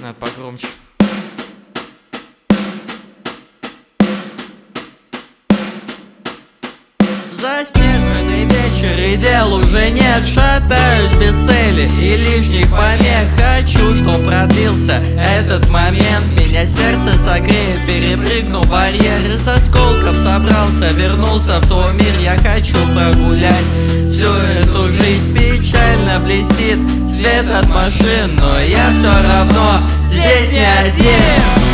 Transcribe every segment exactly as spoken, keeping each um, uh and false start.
Надо погромче. Заснеженный вечер и дел уже нет. Шатаюсь без цели и лишних помех. Хочу, чтоб продлился этот момент. Меня сердце согреет, перепрыгну барьер. Из осколков собрался, вернулся в свой мир. Я хочу прогулять всю эту жизнь. Печально блестит свет от машин, но я все равно здесь не один.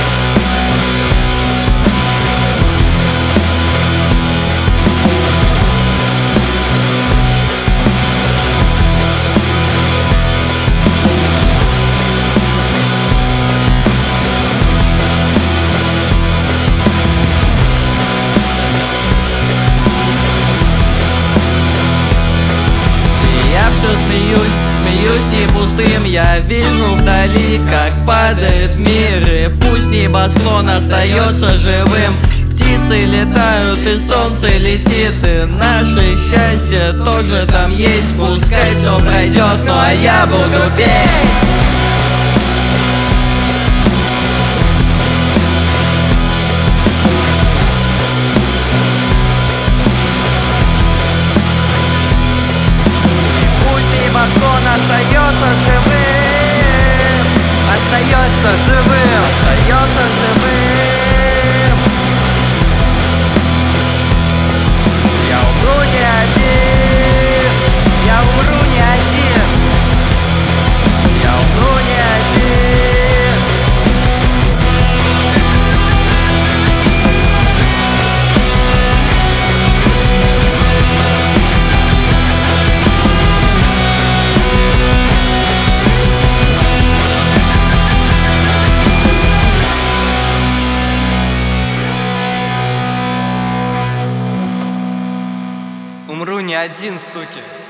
Смеюсь, смеюсь не пустым. Я вижу вдали, как падает мир. И пусть небосклон остается живым. Птицы летают и солнце летит. И наше счастье тоже там есть. Пускай все пройдет, ну а я буду петь. Он остается живым, остается живым, остается живым. Я умру не один, я умру не один, я умру не один. Умру не один, суки.